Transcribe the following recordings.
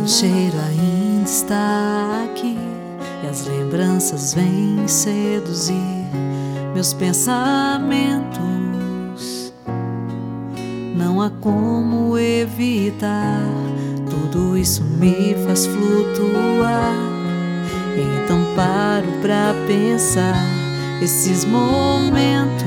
O cheiro ainda está aqui e as lembranças vêm seduzir meus pensamentos. Não há como evitar, tudo isso me faz flutuar. Então paro pra pensar esses momentos.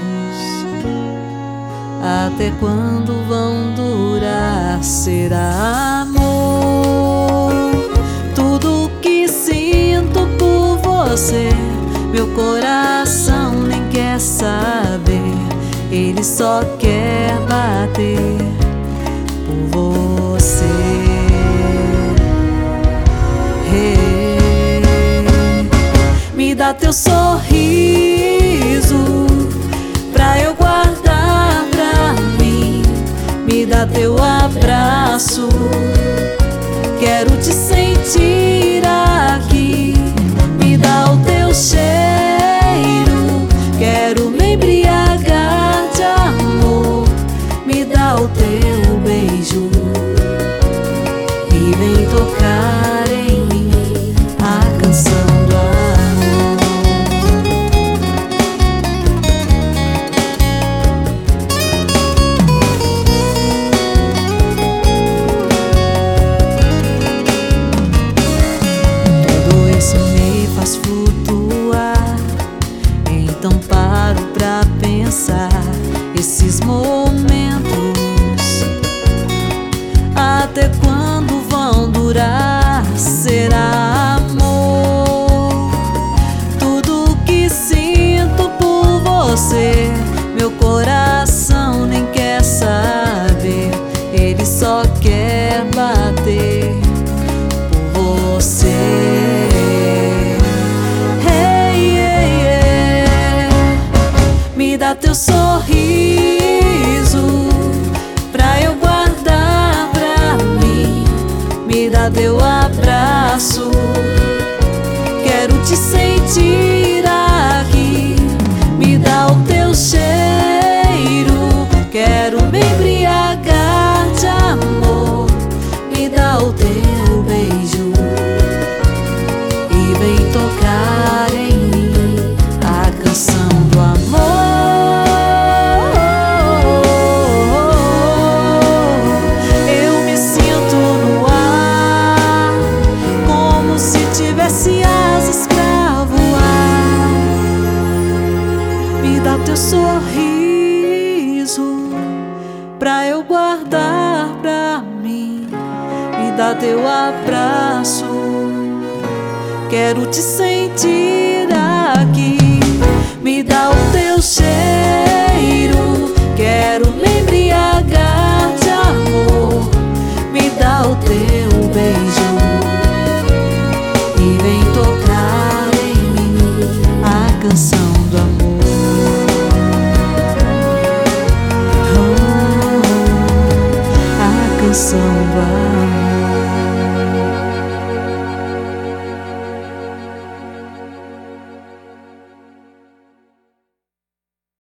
Até quando vão durar? Será amor? Tudo que sinto por você, meu coração nem quer saber. Ele só quer bater por você. Me dá teu sorriso pra eu guardar pra mim. Me dá teu abraço, quero te sentir aqui. Me dá o teu cheiro, quero me embriagar de amor. Me dá o teu beijo e vem tocar em mim a canção do amor. Flutuar, então paro pra pensar esses momentos. Até quando vão durar? Será amor? Tudo que sinto por você, meu coração nem quer saber. Ele só quer bater por você. Me dá teu sorriso pra eu guardar pra mim. Me dá teu abraço, quero te sentir aqui. Me dá o teu cheiro, quero me embriagar de amor. Me dá o teu beijo e vem tocar em mim a canção do amor. Tivesse asas pra voar. Me dá teu sorriso pra eu guardar pra mim. Me dá teu abraço, quero te sentir aqui. Me dá o teu cheiro, quero me embriagar de amor. Me dá o teu beijo e vem tocar em mim a canção do amor. A canção